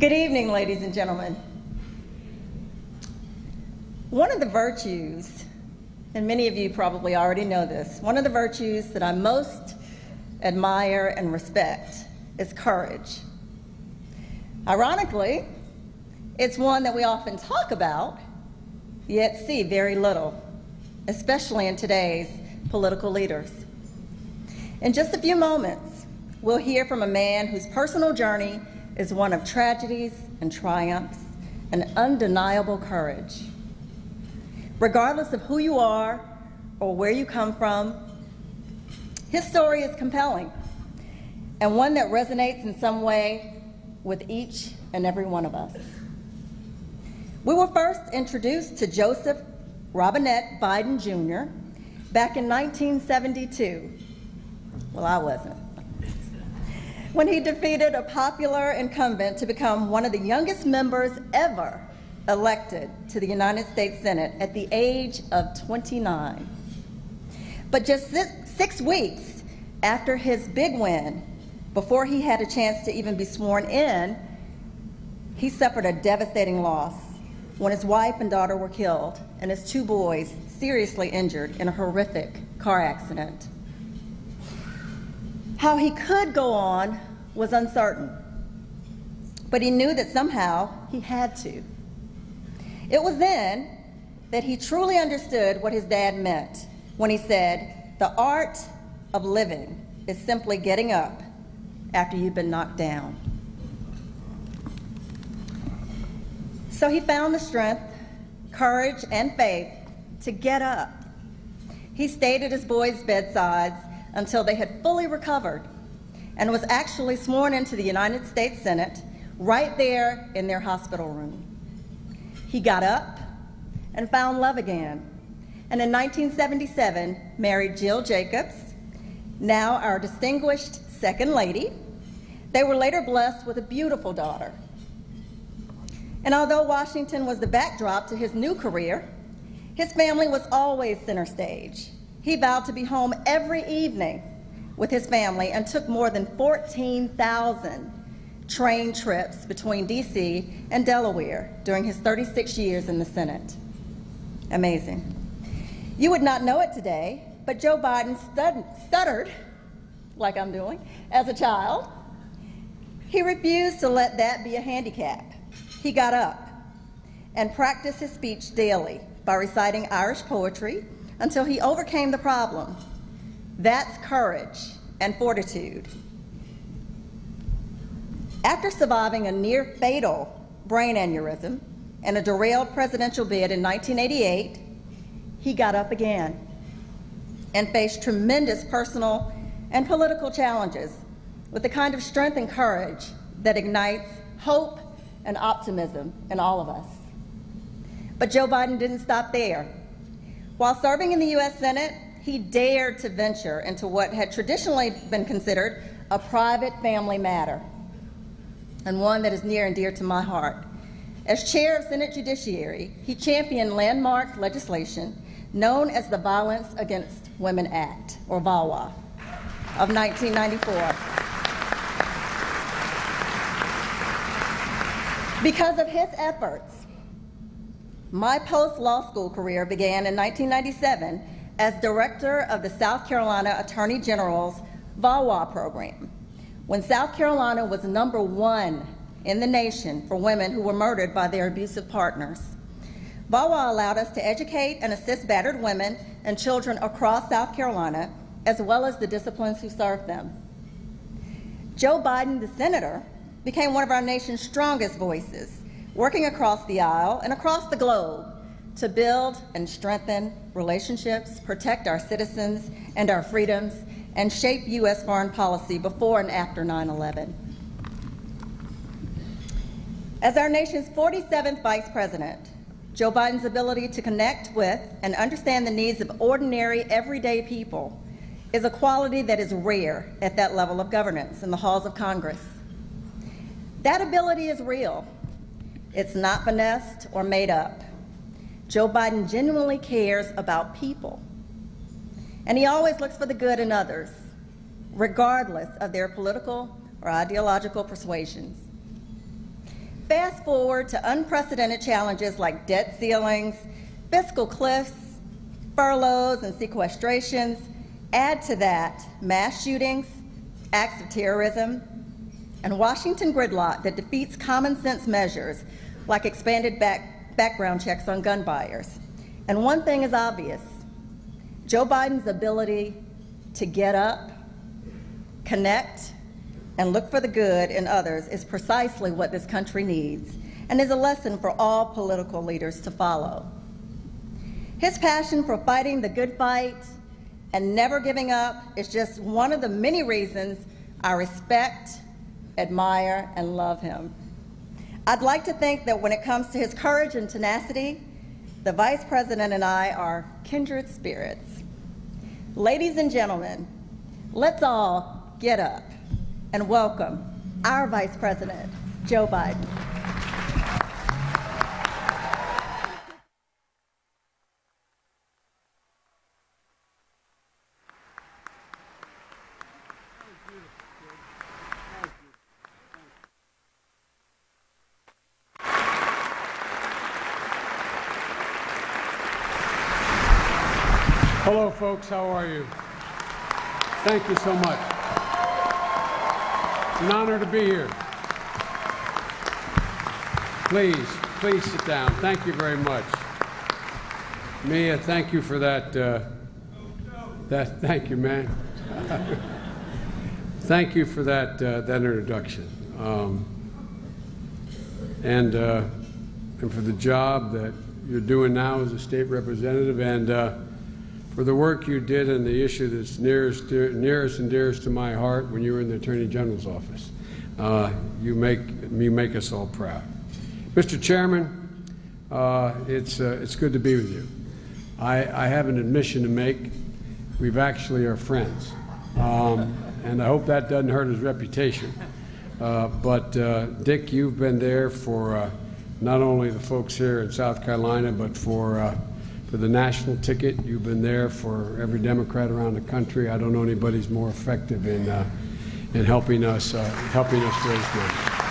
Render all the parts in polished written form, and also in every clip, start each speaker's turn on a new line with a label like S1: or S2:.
S1: Good evening, ladies and gentlemen. One of the virtues, and many of you probably already know this, one of the virtues that I most admire and respect is courage. Ironically, it's one that we often talk about, yet see very little, especially in today's political leaders. In just a few moments, we'll hear from a man whose personal journey is one of tragedies and triumphs and undeniable courage. Regardless of who you are or where you come from, his story is compelling and one that resonates in some way with each and every one of us. We were first introduced to Joseph Robinette Biden Jr. back in 1972. Well, I wasn't. When he defeated a popular incumbent to become one of the youngest members ever elected to the United States Senate at the age of 29. But just 6 weeks after his big win, before he had a chance to even be sworn in, he suffered a devastating loss when his wife and daughter were killed and his 2 boys seriously injured in a horrific car accident. How he could go on was uncertain, but he knew that somehow he had to. It was then that he truly understood what his dad meant when he said, "The art of living is simply getting up after you've been knocked down." So he found the strength, courage, and faith to get up. He stayed at his boys' bedsides until they had fully recovered and was actually sworn into the United States Senate right there in their hospital room. He got up and found love again, and in 1977 married Jill Jacobs, now our distinguished Second Lady. They were later blessed with a beautiful daughter. And although Washington was the backdrop to his new career, his family was always center stage. He vowed to be home every evening with his family and took more than 14,000 train trips between D.C. and Delaware during his 36 years in the Senate. Amazing. You would not know it today, but Joe Biden stuttered, like I'm doing, as a child. He refused to let that be a handicap. He got up and practiced his speech daily by reciting Irish poetry until he overcame the problem. That's courage and fortitude. After surviving a near-fatal brain aneurysm and a derailed presidential bid in 1988, he got up again and faced tremendous personal and political challenges with the kind of strength and courage that ignites hope and optimism in all of us. But Joe Biden didn't stop there. While serving in the U.S. Senate, he dared to venture into what had traditionally been considered a private family matter, and one that is near and dear to my heart. As chair of Senate Judiciary, he championed landmark legislation known as the Violence Against Women Act, or VAWA, of 1994. Because of his efforts, my post-law school career began in 1997 as director of the South Carolina Attorney General's VAWA program, when South Carolina was #1 in the nation for women who were murdered by their abusive partners. VAWA allowed us to educate and assist battered women and children across South Carolina, as well as the disciplines who served them. Joe Biden, the senator, became one of our nation's strongest voices, working across the aisle and across the globe to build and strengthen relationships, protect our citizens and our freedoms, and shape U.S. foreign policy before and after 9/11. As our nation's 47th Vice President, Joe Biden's ability to connect with and understand the needs of ordinary, everyday people is a quality that is rare at that level of governance in the halls of Congress. That ability is real. It's not finessed or made up. Joe Biden genuinely cares about people, and he always looks for the good in others, regardless of their political or ideological persuasions. Fast forward to unprecedented challenges like debt ceilings, fiscal cliffs, furloughs and sequestrations. Add to that mass shootings, acts of terrorism, and Washington gridlock that defeats common sense measures like expanded background checks on gun buyers. And one thing is obvious: Joe Biden's ability to get up, connect, and look for the good in others is precisely what this country needs, and is a lesson for all political leaders to follow. His passion for fighting the good fight and never giving up is just one of the many reasons I respect, admire, and love him. I'd like to think that when it comes to his courage and tenacity, the Vice President and I are kindred spirits. Ladies and gentlemen, let's all get up and welcome our Vice President, Joe Biden.
S2: Hello, folks. How are you? Thank you so much. It's an honor to be here. Please sit down. Thank you very much. Mia, thank you for that. Thank you, man. Thank you for that introduction, and for the job that you're doing now as a state representative, and for the work you did on the issue that's nearest and dearest to my heart when you were in the Attorney General's office. You make us all proud. Mr. Chairman, it's good to be with you. I have an admission to make. We've actually are friends, and I hope that doesn't hurt his reputation. But Dick, you've been there for not only the folks here in South Carolina, but for the national ticket. You've been there for every Democrat around the country. I don't know anybody's more effective in helping us raise money.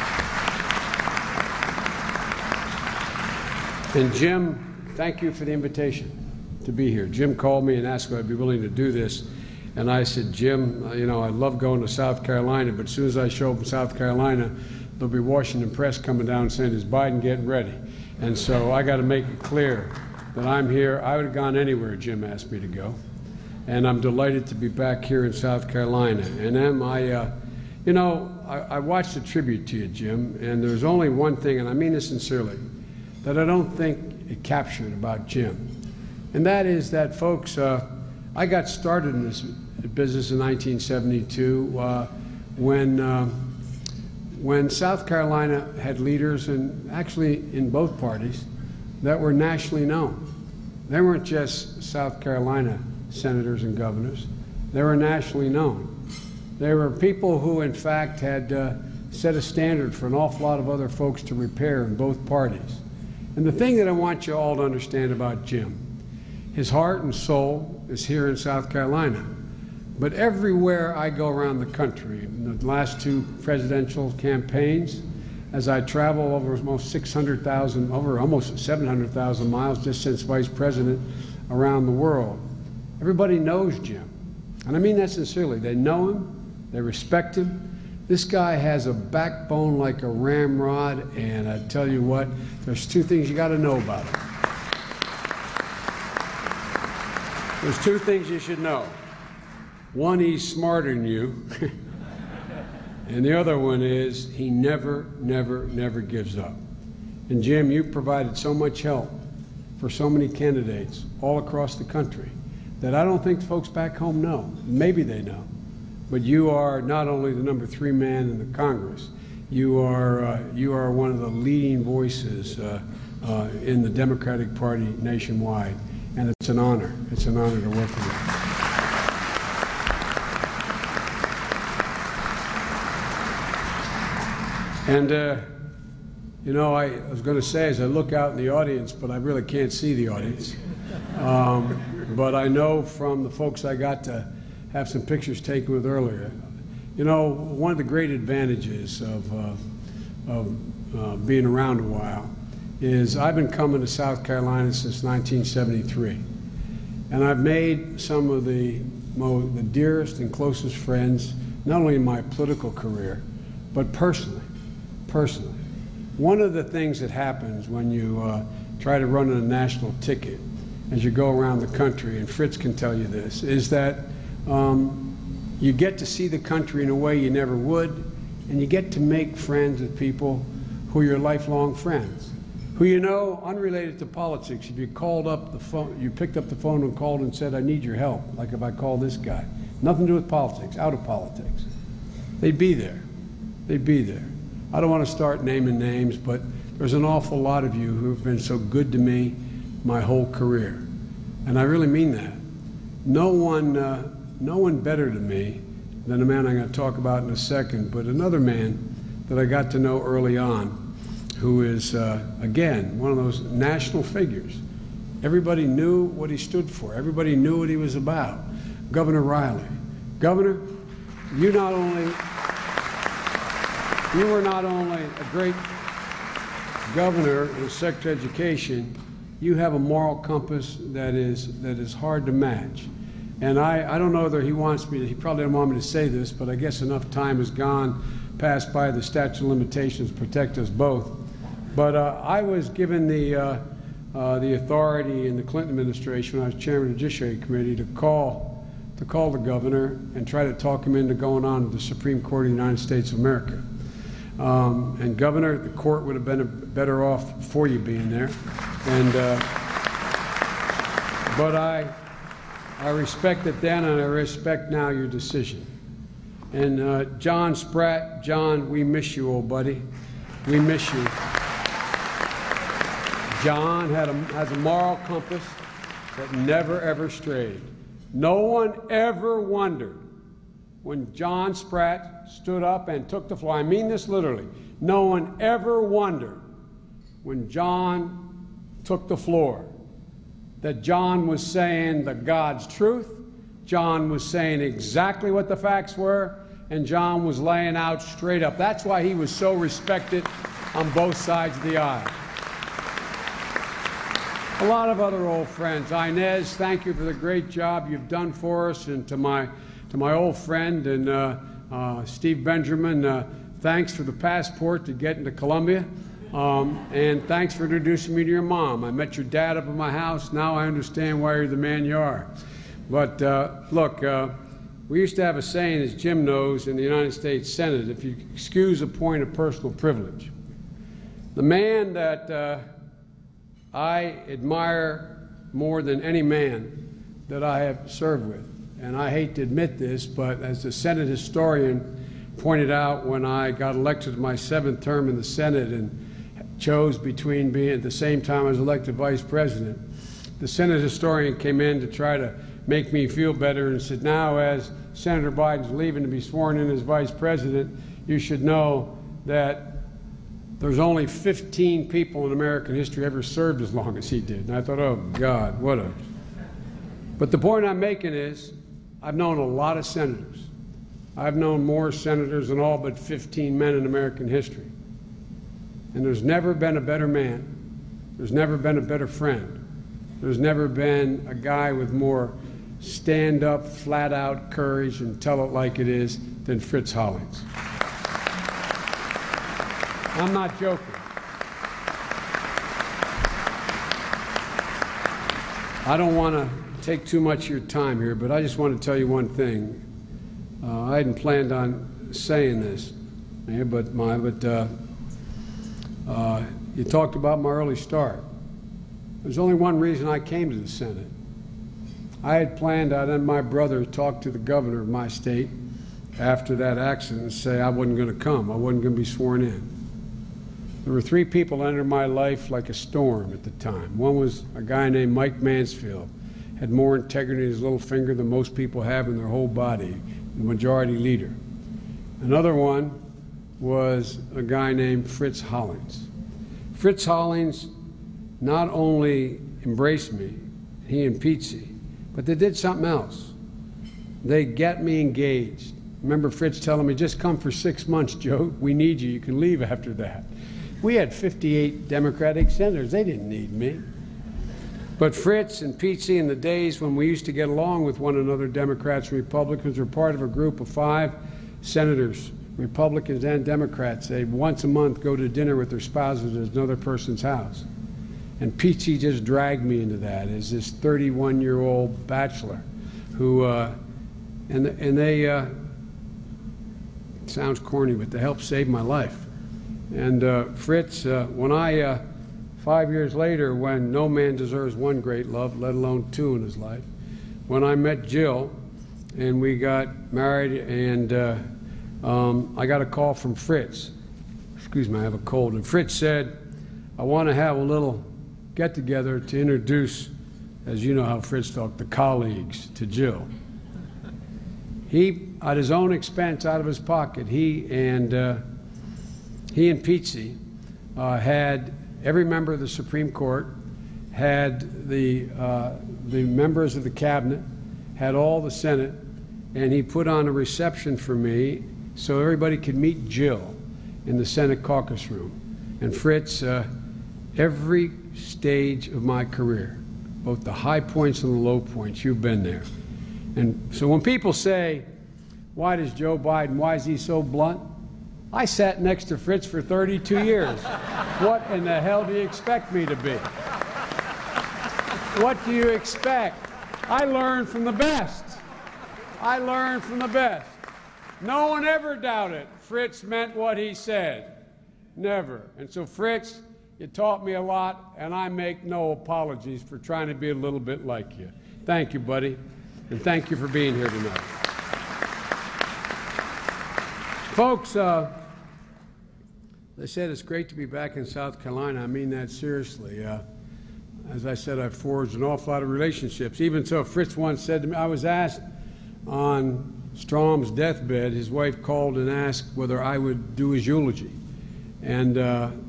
S2: And Jim, thank you for the invitation to be here. Jim called me and asked if I'd be willing to do this, and I said, Jim, I love going to South Carolina, but as soon as I show up in South Carolina, there'll be Washington Press coming down saying, is Biden getting ready? And so I got to make it clear that I'm here. I would have gone anywhere Jim asked me to go, and I'm delighted to be back here in South Carolina. And I watched the tribute to you, Jim, and there's only one thing, and I mean this sincerely, that I don't think it captured about Jim, and that is that, folks, I got started in this business in 1972 when South Carolina had leaders, and actually in both parties, that were nationally known. They weren't just South Carolina senators and governors. They were nationally known. They were people who, in fact, had set a standard for an awful lot of other folks to repair in both parties. And the thing that I want you all to understand about Jim, his heart and soul is here in South Carolina. But everywhere I go around the country, in the last two presidential campaigns, as I travel over almost 600,000, over almost 700,000 miles just since vice president around the world, everybody knows Jim. And I mean that sincerely. They know him, they respect him. This guy has a backbone like a ramrod, and I tell you what, there's two things you got to know about him. There's two things you should know. One, he's smarter than you. And the other one is he never gives up. And Jim, you provided so much help for so many candidates all across the country that I don't think folks back home know. Maybe they know. But you are not only the number 3 man in the Congress, you are one of the leading voices in the Democratic Party nationwide. And it's an honor. It's an honor to work with you. And, I was going to say, as I look out in the audience, but I really can't see the audience. But I know from the folks I got to have some pictures taken with earlier, one of the great advantages of being around a while, is I've been coming to South Carolina since 1973. And I've made some of the dearest and closest friends, not only in my political career, but personally. One of the things that happens when you try to run on a national ticket as you go around the country, and Fritz can tell you this, is that you get to see the country in a way you never would, and you get to make friends with people who are your lifelong friends, who you know, unrelated to politics. If you called up the phone, you picked up the phone and called and said, I need your help, like if I call this guy. Nothing to do with politics, out of politics. They'd be there. They'd be there. I don't want to start naming names, but there's an awful lot of you who have been so good to me my whole career. And I really mean that. No one better to me than a man I'm going to talk about in a second, but another man that I got to know early on, who is, again, one of those national figures. Everybody knew what he stood for. Everybody knew what he was about. Governor Riley. Governor, you were not only a great governor and Secretary of Education, you have a moral compass that is hard to match. And I don't know whether he wants me to, he probably doesn't want me to say this, but I guess enough time has passed by the statute of limitations to protect us both. But I was given the authority in the Clinton administration, when I was chairman of the Judiciary Committee, to call the governor and try to talk him into going on to the Supreme Court of the United States of America. And Governor, the court would have been better off for you being there. And but I respect it then, and I respect now your decision. And John Spratt, John, we miss you, old buddy. We miss you. John has a moral compass that never, ever strayed. No one ever wondered when John Spratt stood up and took the floor. I mean this literally. No one ever wondered when John took the floor that John was saying the God's truth, John was saying exactly what the facts were, and John was laying out straight up. That's why he was so respected on both sides of the aisle. A lot of other old friends. Inez, thank you for the great job you've done for us. And to my old friend and Steve Benjamin, thanks for the passport to get into Columbia. And thanks for introducing me to your mom. I met your dad up at my house. Now I understand why you're the man you are. But look, we used to have a saying, as Jim knows, in the United States Senate, if you excuse a point of personal privilege. The man that I admire more than any man that I have served with, and I hate to admit this, but as the Senate historian pointed out when I got elected to my 7th term in the Senate and chose between being at the same time I was elected vice president, the Senate historian came in to try to make me feel better and said, now as Senator Biden's leaving to be sworn in as vice president, you should know that there's only 15 people in American history ever served as long as he did. And I thought, oh God, what a... But the point I'm making is, I've known a lot of senators. I've known more senators than all but 15 men in American history. And there's never been a better man. There's never been a better friend. There's never been a guy with more stand-up, flat-out courage and tell it like it is than Fritz Hollings. I'm not joking. I don't want to take too much of your time here, but I just want to tell you one thing. I hadn't planned on saying this, but you talked about my early start. There's only one reason I came to the Senate. I had planned on having my brother talk to the governor of my state after that accident and say I wasn't going to come. I wasn't going to be sworn in. There were 3 people that entered my life like a storm at the time. One was a guy named Mike Mansfield, had more integrity in his little finger than most people have in their whole body, the majority leader. Another one was a guy named Fritz Hollings. Fritz Hollings not only embraced me, he and Pete, but they did something else. They got me engaged. Remember Fritz telling me, just come for 6 months, Joe. We need you. You can leave after that. We had 58 Democratic senators. They didn't need me. But Fritz and Pete, in the days when we used to get along with one another, Democrats and Republicans, were part of a group of 5 senators, Republicans and Democrats. They'd once a month go to dinner with their spouses at another person's house. And Pete just dragged me into that as this 31-year-old bachelor who, sounds corny, but they helped save my life. And Fritz, when 5 years later, when no man deserves one great love, let alone 2 in his life, when I met Jill and we got married, and I got a call from Fritz. Excuse me, I have a cold. And Fritz said, I want to have a little get-together to introduce, as you know how Fritz talked, the colleagues to Jill. He, at his own expense, out of his pocket, he and Pete had every member of the Supreme Court, had the members of the cabinet, had all the Senate, and he put on a reception for me so everybody could meet Jill in the Senate caucus room. And Fritz, every stage of my career, both the high points and the low points, you've been there. And so when people say, why does Joe Biden, why is he so blunt? I sat next to Fritz for 32 years. What in the hell do you expect me to be? What do you expect? I learned from the best. I learned from the best. No one ever doubted Fritz meant what he said. Never. And so Fritz, you taught me a lot, and I make no apologies for trying to be a little bit like you. Thank you, buddy, and thank you for being here tonight. Folks, they said it's great to be back in South Carolina. I mean that seriously. As I said, I've forged an awful lot of relationships. Even so, Fritz once said to me, I was asked on Strom's deathbed, his wife called and asked whether I would do his eulogy. And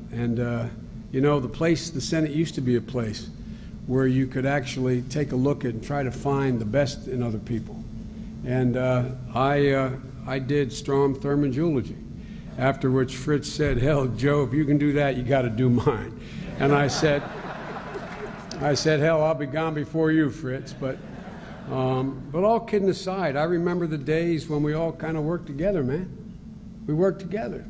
S2: you know, the Senate used to be a place where you could actually take a look at and try to find the best in other people. And I did Strom Thurmond's eulogy, after which Fritz said, hell, Joe, if you can do that, you got to do mine. And I said, hell, I'll be gone before you, Fritz. But all kidding aside, I remember the days when we all kind of worked together, man. We worked together.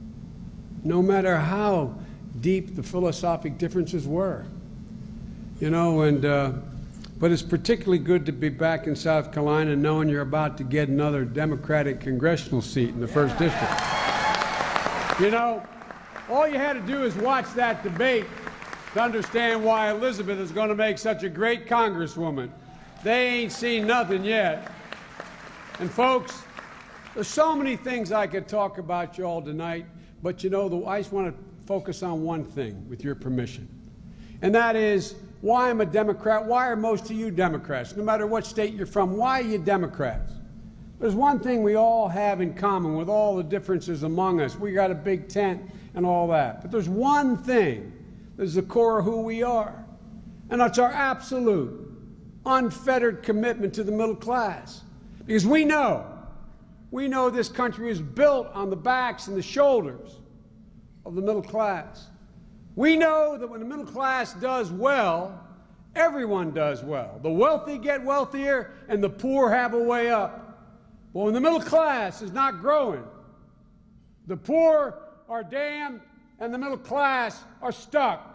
S2: No matter how deep the philosophic differences were. You know, but it's particularly good to be back in South Carolina knowing you're about to get another Democratic congressional seat in the 1st District. You know, all you had to do is watch that debate to understand why Elizabeth is going to make such a great congresswoman. They ain't seen nothing yet. And folks, there's so many things I could talk about you all tonight, but you know, I just want to focus on one thing, with your permission. And that is, why I'm a Democrat. Why are most of you Democrats? No matter what state you're from, why are you Democrats? There's one thing we all have in common with all the differences among us. We got a big tent and all that. But there's one thing that is the core of who we are. And that's our absolute, unfettered commitment to the middle class. Because we know this country is built on the backs and the shoulders of the middle class. We know that when the middle class does well, everyone does well. The wealthy get wealthier and the poor have a way up. But when the middle class is not growing, the poor are damned and the middle class are stuck.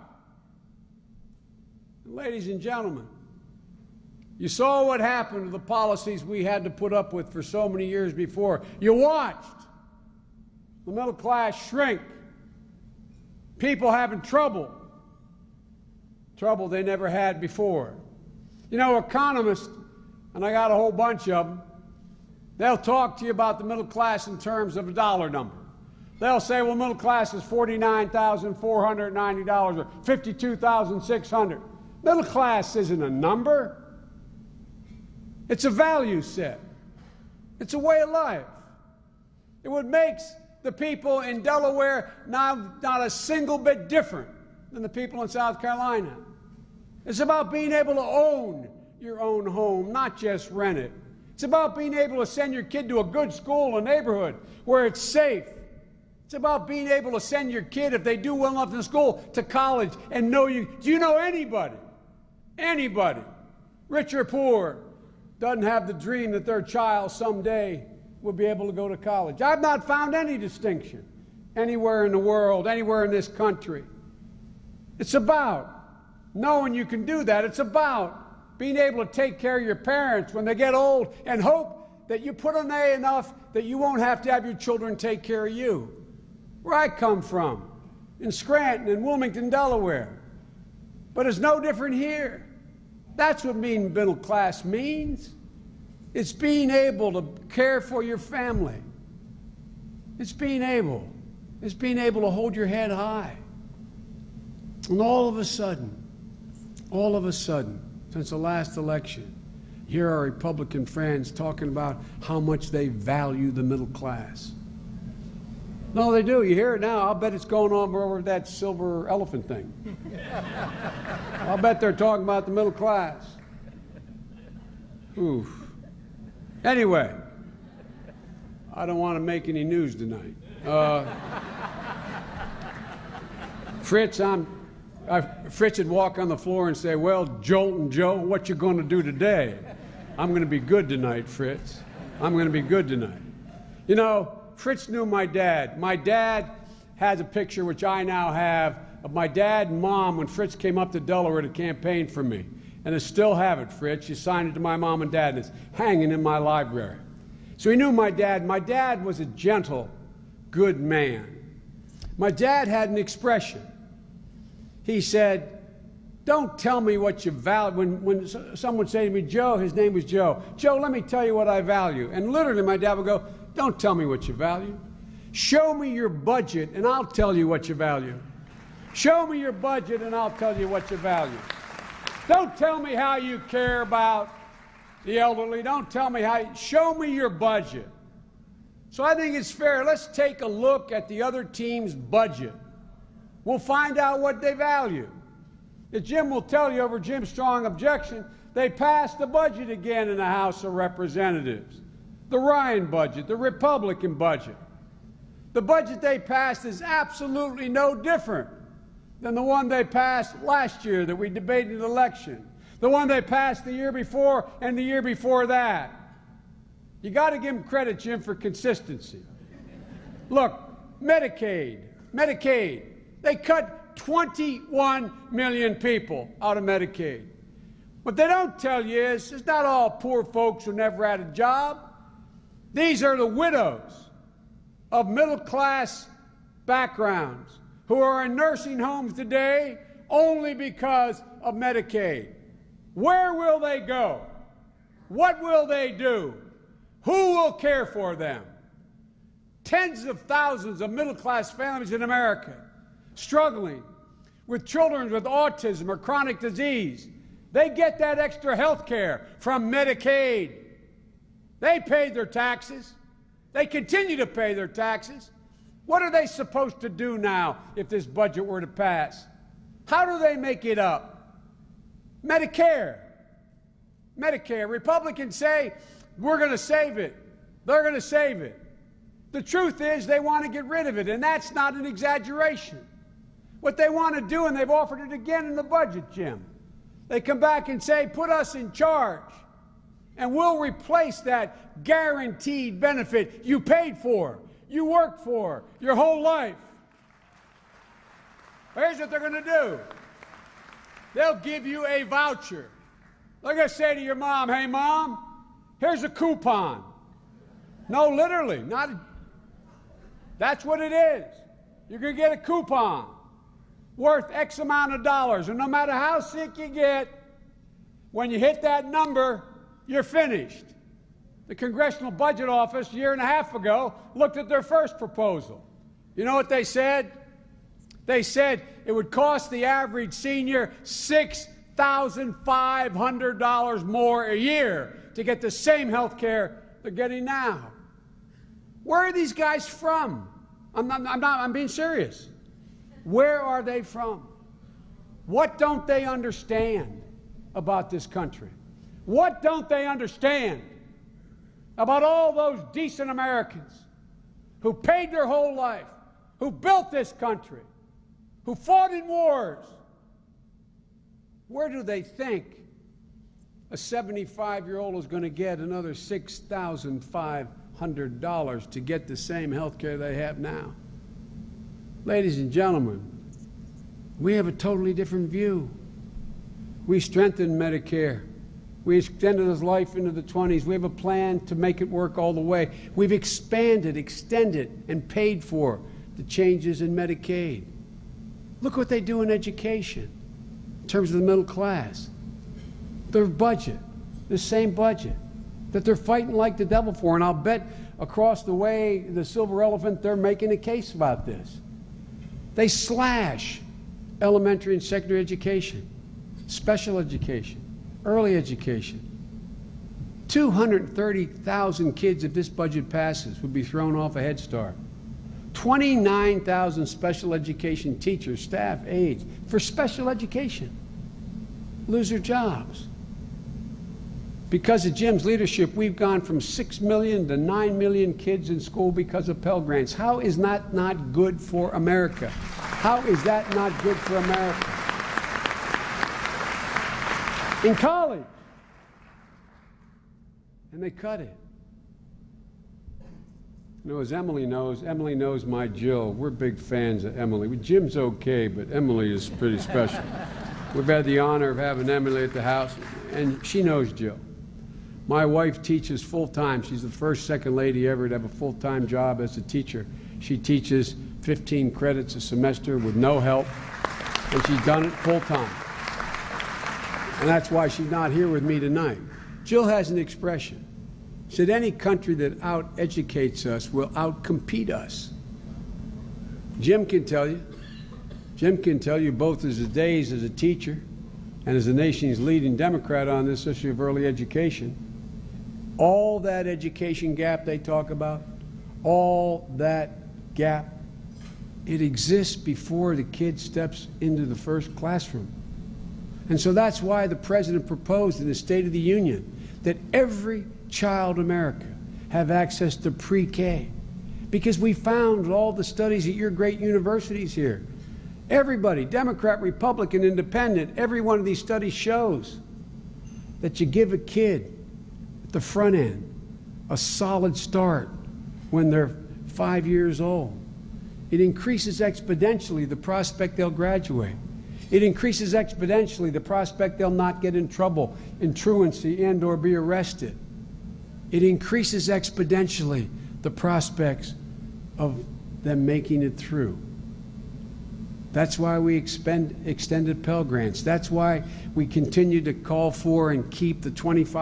S2: Ladies and gentlemen, you saw what happened to the policies we had to put up with for so many years before. You watched the middle class shrink. People having trouble they never had before. You know, economists, and I got a whole bunch of them, they'll talk to you about the middle class in terms of a dollar number. They'll say, well, middle class is $49,490 or $52,600. Middle class isn't a number. It's a value set. It's a way of life. It what makes the people in Delaware not a single bit different than the people in South Carolina. It's about being able to own your own home, not just rent it. It's about being able to send your kid to a good school, a neighborhood where it's safe. It's It's about being able to send your kid, if they do well enough in school, to college and know you. Do you know anybody, rich or poor, doesn't have the dream that their child someday will be able to go to college? I've not found any distinction anywhere in the world, anywhere in this country. It's about knowing you can do that. It's about being able to take care of your parents when they get old and hope that you put an A enough that you won't have to have your children take care of you. Where I come from, in Scranton and Wilmington, Delaware. But it's no different here. That's what being middle class means. It's being able to care for your family. It's being able to hold your head high. And all of a sudden, since the last election, here are Republican friends talking about how much they value the middle class. No, they do. You hear it now. I'll bet it's going on over that silver elephant thing. I'll bet they're talking about the middle class. Oof. Anyway, I don't want to make any news tonight. Fritz would walk on the floor and say, "Well, Joltin' Joe, what you going to do today?" "I'm going to be good tonight, Fritz. I'm going to be good tonight." You know, Fritz knew my dad. My dad has a picture, which I now have, of my dad and mom when Fritz came up to Delaware to campaign for me. And I still have it, Fritz. You signed it to my mom and dad, and it's hanging in my library. So he knew my dad. My dad was a gentle, good man. My dad had an expression. He said, "Don't tell me what you value." When someone would say to me, "Joe," his name was Joe, "Joe, let me tell you what I value." And literally my dad would go, "Don't tell me what you value. Show me your budget and I'll tell you what you value. Show me your budget and I'll tell you what you value. Don't tell me how you care about the elderly. Don't tell me show me your budget." So I think it's fair. Let's take a look at the other team's budget. We'll find out what they value. As Jim will tell you, over Jim's strong objection, they passed the budget again in the House of Representatives. The Ryan budget, the Republican budget. The budget they passed is absolutely no different than the one they passed last year that we debated in the election, the one they passed the year before and the year before that. You got to give them credit, Jim, for consistency. Look, Medicaid, they cut 21 million people out of Medicaid. What they don't tell you is it's not all poor folks who never had a job. These are the widows of middle-class backgrounds who are in nursing homes today only because of Medicaid. Where will they go? What will they do? Who will care for them? Tens of thousands of middle-class families in America struggling with children with autism or chronic disease. They get that extra health care from Medicaid. They paid their taxes. They continue to pay their taxes. What are they supposed to do now if this budget were to pass? How do they make it up? Medicare. Republicans say, we're going to save it. They're going to save it. The truth is they want to get rid of it, and that's not an exaggeration. What they want to do, and they've offered it again in the budget, Jim, they come back and say, put us in charge, and we'll replace that guaranteed benefit you paid for, you worked for your whole life. Here's what they're going to do. They'll give you a voucher. They're going to say to your mom, hey, Mom, here's a coupon. No, literally, not. That's what it is. You're going to get a coupon worth X amount of dollars, and no matter how sick you get, when you hit that number, you're finished. The Congressional Budget Office, a year and a half ago, looked at their first proposal. You know what they said? They said it would cost the average senior $6,500 more a year to get the same health care they're getting now. Where are these guys from? I'm being serious. Where are they from? What don't they understand about this country? What don't they understand about all those decent Americans who paid their whole life, who built this country, who fought in wars, where do they think a 75-year-old is going to get another $6,500 to get the same health care they have now? Ladies and gentlemen, we have a totally different view. We strengthened Medicare. We extended his life into the 20s. We have a plan to make it work all the way. We've expanded, extended, and paid for the changes in Medicaid. Look what they do in education in terms of the middle class. Their budget, the same budget that they're fighting like the devil for. And I'll bet across the way, the silver elephant, they're making a case about this. They slash elementary and secondary education, special education, early education. 230,000 kids, if this budget passes, would be thrown off a Head Start. 29,000 special education teachers, staff, aides for special education lose their jobs. Because of Jim's leadership, we've gone from 6 million to 9 million kids in school because of Pell Grants. How is that not good for America? How is that not good for America? In college. And they cut it. You know, as Emily knows my Jill. We're big fans of Emily. Jim's okay, but Emily is pretty special. We've had the honor of having Emily at the house, and she knows Jill. My wife teaches full-time. She's the first second lady ever to have a full-time job as a teacher. She teaches 15 credits a semester with no help, and she's done it full-time. And that's why she's not here with me tonight. Jill has an expression. She said, any country that out-educates us will out-compete us. Jim can tell you. Jim can tell you both as his days as a teacher and as the nation's leading Democrat on this issue of early education. All that education gap they talk about, all that gap, it exists before the kid steps into the first classroom. And so that's why the President proposed in the State of the Union that every child in America have access to pre-K. Because we found all the studies at your great universities here. Everybody, Democrat, Republican, Independent, every one of these studies shows that you give a kid at the front end a solid start when they're 5 years old. It increases exponentially the prospect they'll graduate. It increases exponentially the prospect they'll not get in trouble, in truancy, and or be arrested. It increases exponentially the prospects of them making it through. That's why we extended Pell Grants. That's why we continue to call for and keep the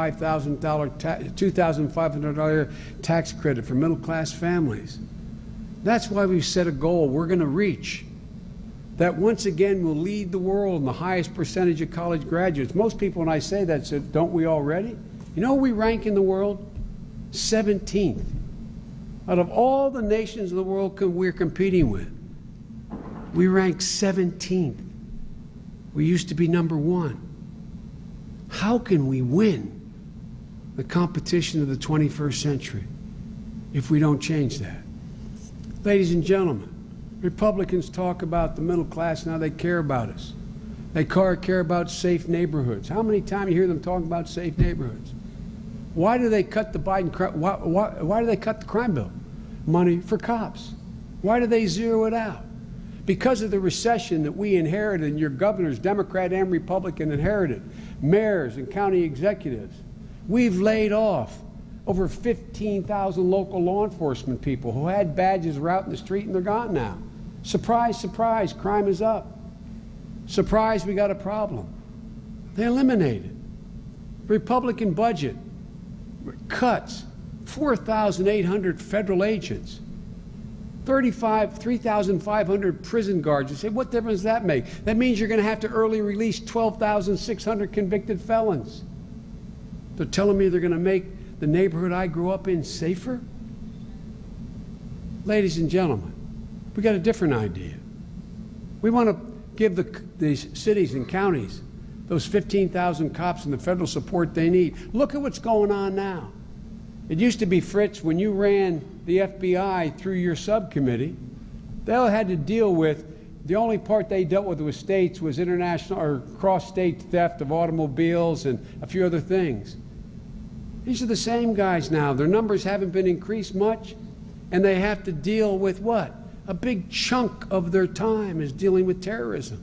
S2: $2,500 tax credit for middle-class families. That's why we've set a goal we're going to reach that once again will lead the world in the highest percentage of college graduates. Most people, when I say that, say, don't we already? You know where we rank in the world? 17th. Out of all the nations in the world we're competing with, we rank 17th. We used to be number 1. How can we win the competition of the 21st century if we don't change that? Ladies and gentlemen, Republicans talk about the middle class and how they care about us. They care about safe neighborhoods. How many times you hear them talk about safe neighborhoods? Why do they cut the why do they cut the crime bill? Money for cops. Why do they zero it out? Because of the recession that we inherited, and your governors, Democrat and Republican, inherited, mayors and county executives, we've laid off over 15,000 local law enforcement people who had badges, were out in the street, and they're gone now. Surprise, surprise, crime is up. Surprise, we got a problem. They eliminated. Republican budget cuts 4,800 federal agents. 3,500 prison guards. You say, what difference does that make? That means you're going to have to early release 12,600 convicted felons. They're telling me they're going to make the neighborhood I grew up in safer? Ladies and gentlemen, we got a different idea. We want to give these cities and counties those 15,000 cops and the federal support they need. Look at what's going on now. It used to be, Fritz, when you ran the FBI through your subcommittee, They all had to deal with, the only part they dealt with states was international or cross-state theft of automobiles and a few other things. These are the same guys now. Their numbers haven't been increased much, and they have to deal with what? A big chunk of their time is dealing with terrorism.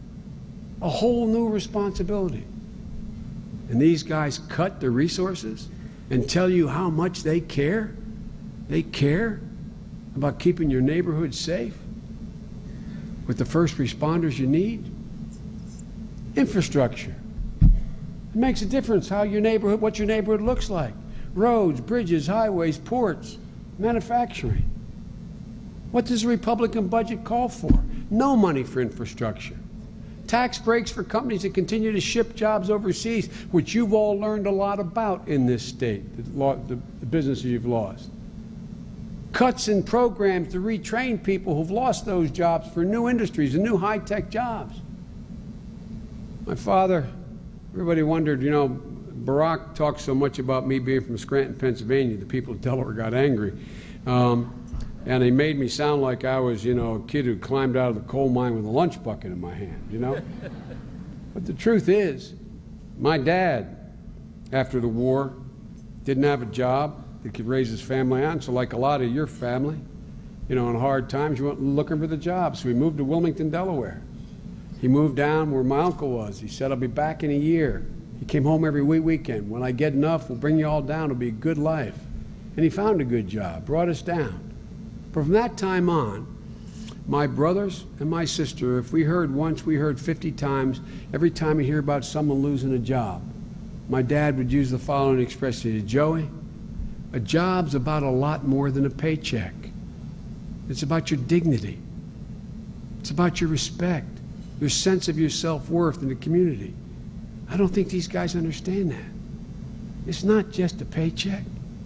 S2: A whole new responsibility. And these guys cut their resources and tell you how much they care? They care about keeping your neighborhood safe with the first responders you need? Infrastructure. It makes a difference how your neighborhood, what your neighborhood looks like. Roads, bridges, highways, ports, manufacturing. What does the Republican budget call for? No money for infrastructure. Tax breaks for companies that continue to ship jobs overseas, which you've all learned a lot about in this state, the businesses you've lost. Cuts in programs to retrain people who've lost those jobs for new industries and new high-tech jobs. My father, everybody wondered, you know, Barack talks so much about me being from Scranton, Pennsylvania, the people of Delaware got angry. And they made me sound like I was, you know, a kid who climbed out of the coal mine with a lunch bucket in my hand, you know? But the truth is, my dad, after the war, didn't have a job that could raise his family on. So like a lot of your family, you know, in hard times, you went looking for the job. So he moved to Wilmington, Delaware. He moved down where my uncle was. He said, I'll be back in a year. He came home every weekend. When I get enough, we'll bring you all down. It'll be a good life. And he found a good job, brought us down. But from that time on, my brothers and my sister, if we heard once, we heard 50 times. Every time we hear about someone losing a job, my dad would use the following expression: Joey, a job's about a lot more than a paycheck. It's about your dignity. It's about your respect, your sense of your self-worth in the community. I don't think these guys understand that. It's not just a paycheck.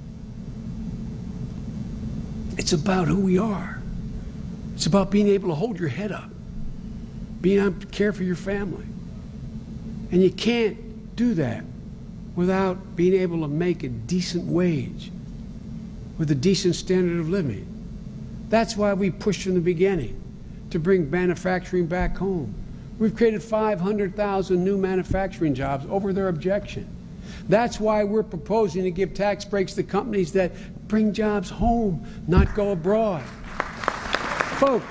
S2: It's about who we are. It's about being able to hold your head up, being able to care for your family. And you can't do that without being able to make a decent wage with a decent standard of living. That's why we pushed from the beginning to bring manufacturing back home. We've created 500,000 new manufacturing jobs over their objection. That's why we're proposing to give tax breaks to companies that bring jobs home, not go abroad. Folks,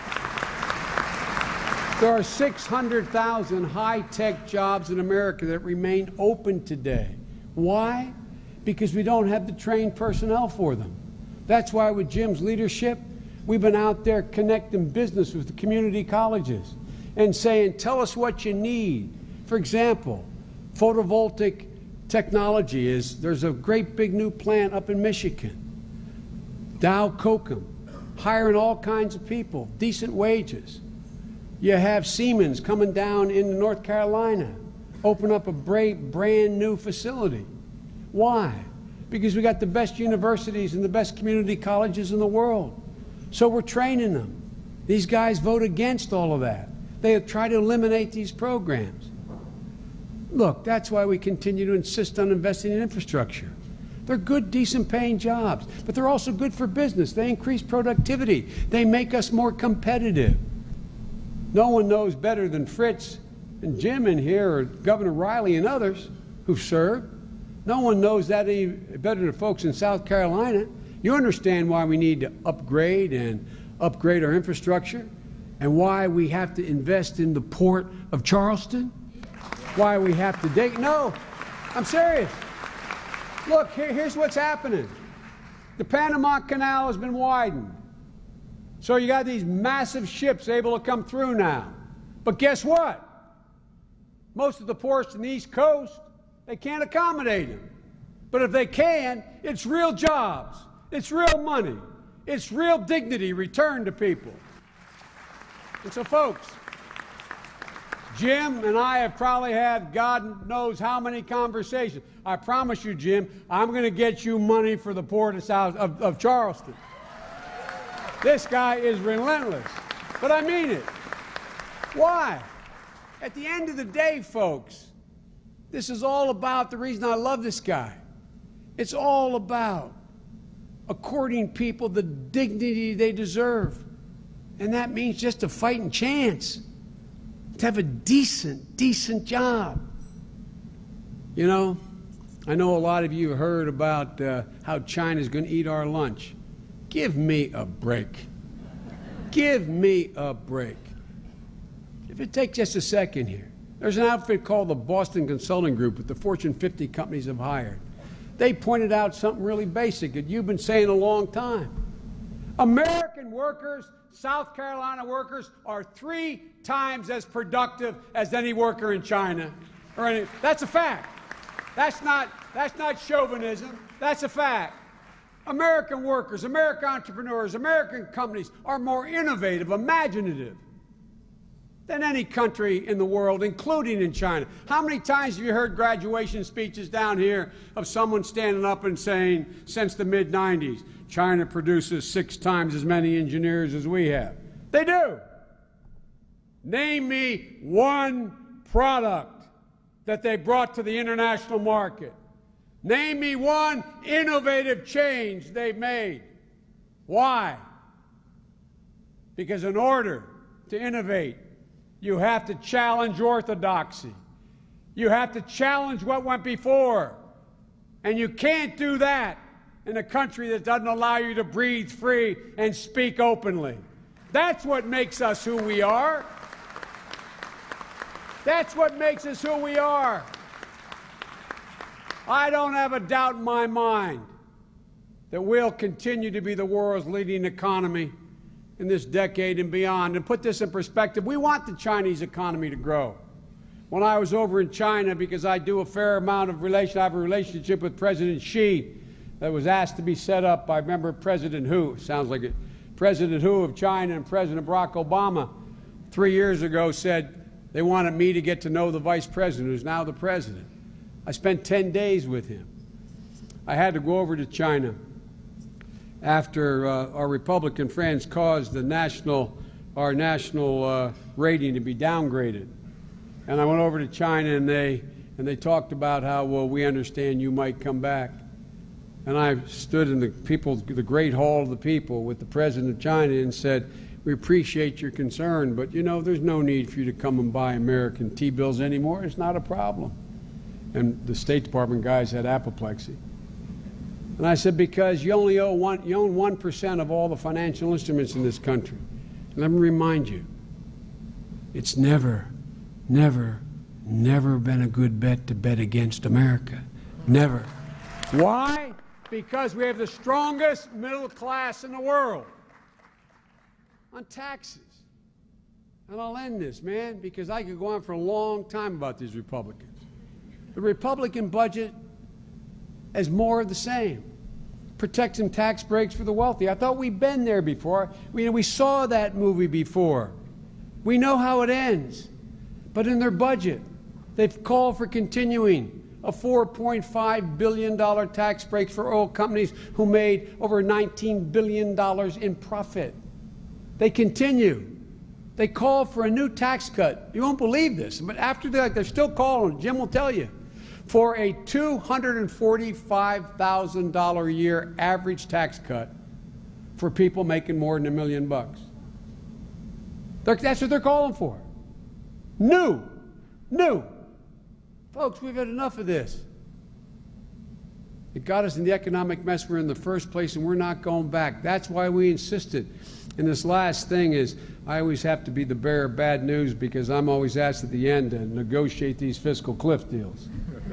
S2: there are 600,000 high-tech jobs in America that remain open today. Why? Because we don't have the trained personnel for them. That's why with Jim's leadership, we've been out there connecting business with the community colleges and saying, tell us what you need. For example, photovoltaic technology is, there's a great big new plant up in Michigan. Dow Kokum, hiring all kinds of people, decent wages. You have Siemens coming down into North Carolina, open up a brand new facility. Why? Because we got the best universities and the best community colleges in the world. So we're training them. These guys vote against all of that. They try to eliminate these programs. Look, that's why we continue to insist on investing in infrastructure. They're good, decent paying jobs, but they're also good for business. They increase productivity. They make us more competitive. No one knows better than Fritz and Jim in here, or Governor Riley and others who've served. No one knows that any better than folks in South Carolina. You understand why we need to upgrade our infrastructure, and why we have to invest in the port of Charleston? Why we have to dig? No, I'm serious. Look, here's what's happening. The Panama Canal has been widened. So you got these massive ships able to come through now. But guess what? Most of the ports in the East Coast, they can't accommodate them. But if they can, it's real jobs. It's real money. It's real dignity returned to people. And so, folks, Jim and I have probably had God knows how many conversations. I promise you, Jim, I'm going to get you money for the port of Charleston. This guy is relentless. But I mean it. Why? At the end of the day, folks, this is all about the reason I love this guy. It's all about according people the dignity they deserve And that means just a fighting chance to have a decent job. You know, I know a lot of you heard about how China's going to eat our lunch. Give me a break. Give me a break. If it takes just a second here, there's an outfit called the Boston Consulting Group that the Fortune 50 companies have hired. They pointed out something really basic that you've been saying a long time. American workers, South Carolina workers, are 3 times as productive as any worker in China. That's a fact. That's not chauvinism. That's a fact. American workers, American entrepreneurs, American companies are more innovative, imaginative than any country in the world, including in China. How many times have you heard graduation speeches down here of someone standing up and saying, since the mid-90s, China produces 6 times as many engineers as we have? They do. Name me one product that they brought to the international market. Name me one innovative change they've made. Why? Because in order to innovate, you have to challenge orthodoxy. You have to challenge what went before. And you can't do that in a country that doesn't allow you to breathe free and speak openly. That's what makes us who we are. That's what makes us who we are. I don't have a doubt in my mind that we'll continue to be the world's leading economy in this decade and beyond. And put this in perspective, we want the Chinese economy to grow. When I was over in China, because I do a fair amount of I have a relationship with President Xi that was asked to be set up by, remember, President Hu, sounds like it, President Hu of China and President Barack Obama 3 years ago said they wanted me to get to know the vice president, who's now the president. I spent 10 days with him. I had to go over to China after our Republican friends caused our national rating to be downgraded. And I went over to China, and they talked about how, well, we understand you might come back. And I stood in the Great Hall of the People with the President of China and said, we appreciate your concern, but, you know, there's no need for you to come and buy American T-bills anymore. It's not a problem. And the State Department guys had apoplexy. And I said, because you only own 1% of all the financial instruments in this country. And let me remind you, it's never been a good bet to bet against America. Never. Why? Because we have the strongest middle class in the world on taxes. And I'll end this, man, because I could go on for a long time about these Republicans. The Republican budget is more of the same. Protect some tax breaks for the wealthy. I thought we'd been there before. We saw that movie before. We know how it ends. But in their budget, they've called for continuing a $4.5 billion tax break for oil companies who made over $19 billion in profit. They continue. They call for a new tax cut. You won't believe this, but after that, they're still calling. Jim will tell you. For a $245,000 a year average tax cut for people making more than $1 million. That's what they're calling for. New. Folks, we've had enough of this. It got us in the economic mess we're in the first place, and we're not going back. That's why we insisted. And this last thing is, I always have to be the bearer of bad news because I'm always asked at the end to negotiate these fiscal cliff deals.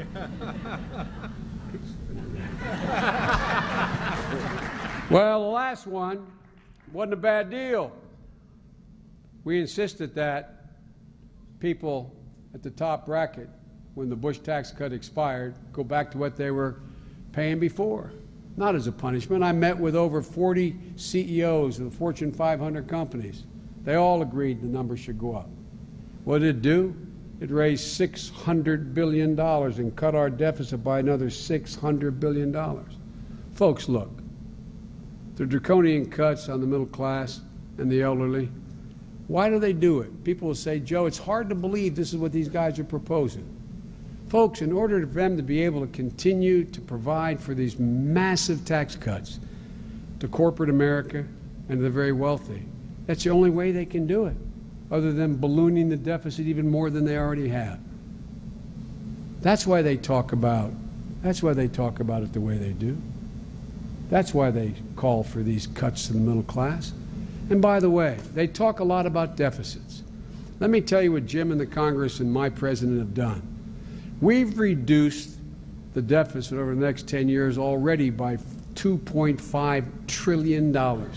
S2: Well, the last one wasn't a bad deal. We insisted that people at the top bracket, when the Bush tax cut expired, go back to what they were paying before. Not as a punishment. I met with over 40 CEOs of the Fortune 500 companies. They all agreed the number should go up. What did it do? It raised $600 billion and cut our deficit by another $600 billion. Folks, look, the draconian cuts on the middle class and the elderly, why do they do it? People will say, Joe, it's hard to believe this is what these guys are proposing. Folks, in order for them to be able to continue to provide for these massive tax cuts to corporate America and the very wealthy, That's the only way they can do it, other than ballooning the deficit even more than they already have. That's why they talk about it the way they do. That's why they call for these cuts to the middle class. And by the way, they talk a lot about deficits. Let me tell you what Jim and the Congress and my president have done. We've reduced the deficit over the next 10 years already by $2.5 trillion.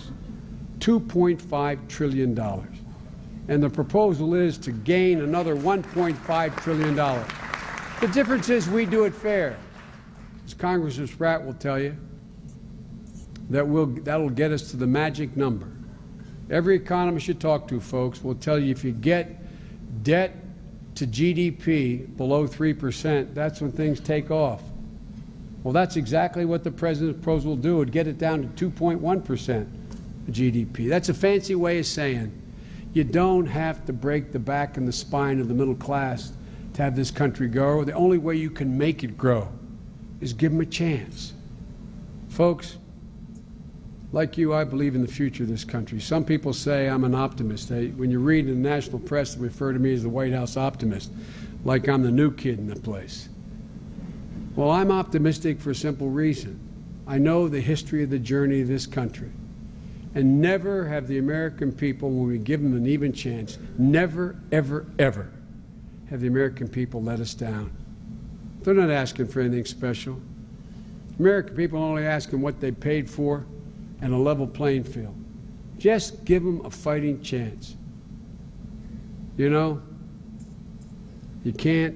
S2: $2.5 trillion. And the proposal is to gain another $1.5 trillion. The difference is we do it fair. As Congressman Spratt will tell you, that'll get us to the magic number. Every economist you talk to, folks, will tell you if you get debt to GDP below 3%, that's when things take off. Well, that's exactly what the President's proposal will do. It would get it down to 2.1% of GDP. That's a fancy way of saying you don't have to break the back and the spine of the middle class to have this country grow. The only way you can make it grow is give them a chance. Folks, like you, I believe in the future of this country. Some people say I'm an optimist. When you read in the national press, they refer to me as the White House optimist, like I'm the new kid in the place. Well, I'm optimistic for a simple reason. I know the history of the journey of this country. And never have the American people, when we give them an even chance, never, ever, ever have the American people let us down. They're not asking for anything special. American people are only asking what they paid for and a level playing field. Just give them a fighting chance. You know, you can't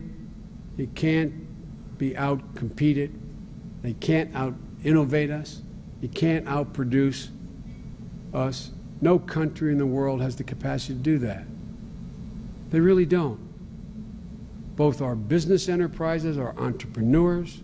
S2: be out-competed. They can't out-innovate us. You can't out-produce us. No country in the world has the capacity to do that. They really don't. Both our business enterprises, our entrepreneurs,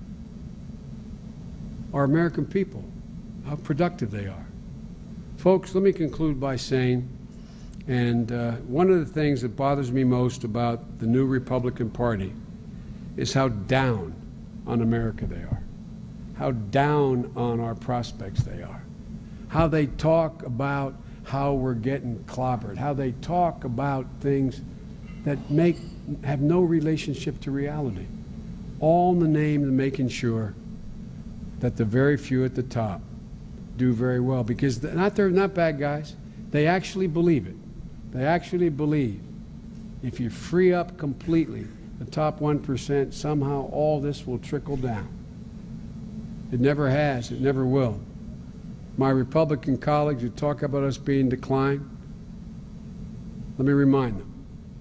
S2: our American people, how productive they are. Folks, let me conclude by saying, and one of the things that bothers me most about the new Republican Party is how down on America they are, how down on our prospects they are, how they talk about how we're getting clobbered, how they talk about things that have no relationship to reality, all in the name of making sure that the very few at the top do very well, because they're not bad guys. They actually believe it. They actually believe if you free up completely the top 1%, somehow all this will trickle down. It never has. It never will. My Republican colleagues who talk about us being in decline, let me remind them.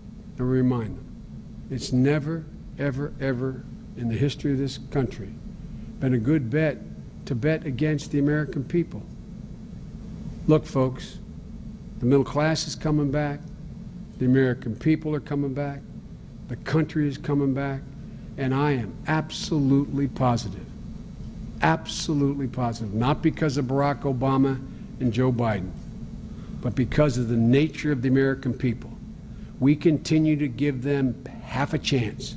S2: It's never, ever, ever in the history of this country been a good bet to bet against the American people. Look, folks, the middle class is coming back. The American people are coming back. The country is coming back. And I am absolutely positive, not because of Barack Obama and Joe Biden, but because of the nature of the American people. We continue to give them half a chance.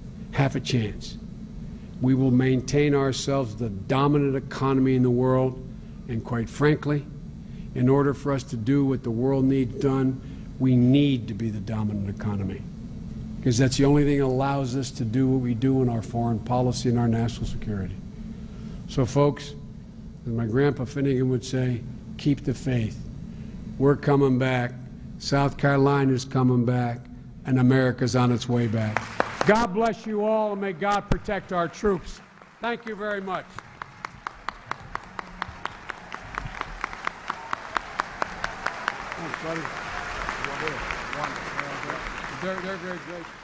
S2: We will maintain ourselves the dominant economy in the world, and quite frankly, in order for us to do what the world needs done, we need to be the dominant economy, because that's the only thing that allows us to do what we do in our foreign policy and our national security. So, folks, as my grandpa Finnegan would say, keep the faith. We're coming back. South Carolina's coming back, and America's on its way back. God bless you all, and may God protect our troops. Thank you very much. Thanks, buddy. They're very great.